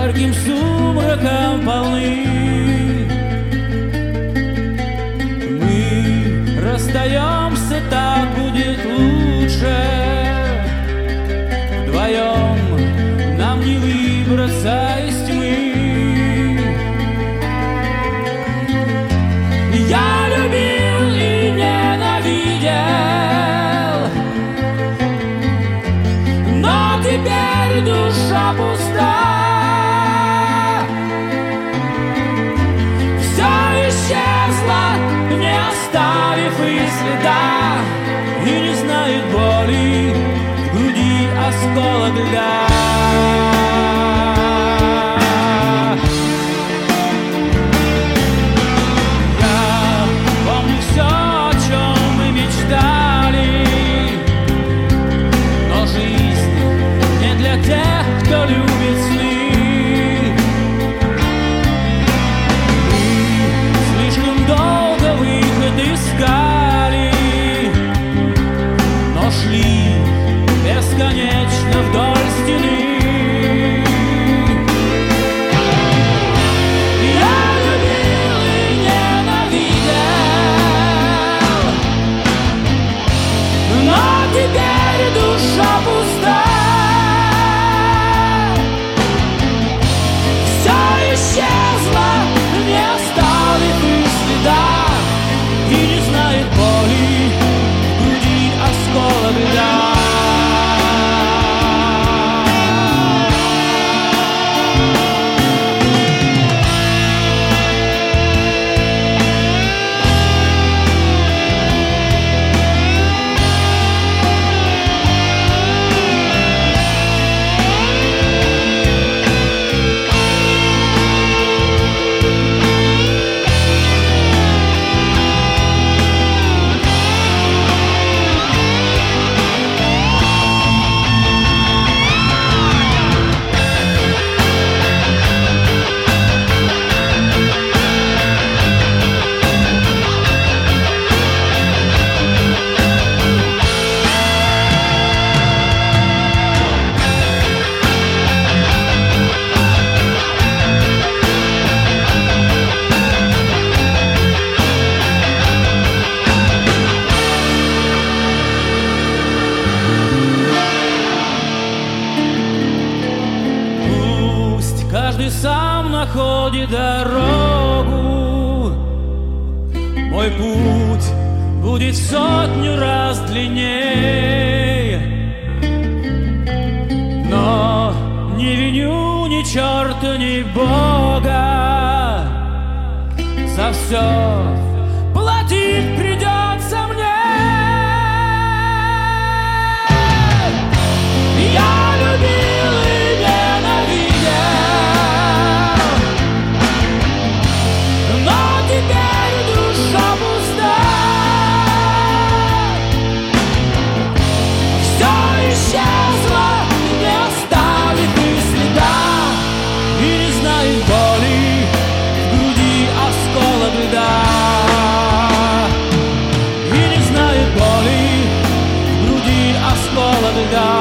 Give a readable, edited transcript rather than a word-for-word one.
ярким сумраком полны. Мы расстаемся, так будет лучше. Вдвоем нам не выбраться из тьмы. Я любил и ненавидел, но теперь душа пуста. Все исчезло, не оставив и следа, и не знает боли в груди осколок льда. Кто любит сны, мы слишком долго выход искали, но шли бесконечно вдоль стены. Я любил и ненавидел, но теперь душа пуста. Исчезла, не оставив и следа, и не знает боли в груди осколок льда. Каждый сам находит дорогу. Мой путь будет в 100 раз длиннее, но не виню ни черта, ни Бога. За все платить придется мне. Я любил и ненавидел, но теперь душа пуста. Все исчезло, не оставив и следа, и не знает боли в груди осколок льда. И не знает боли в груди осколок льда.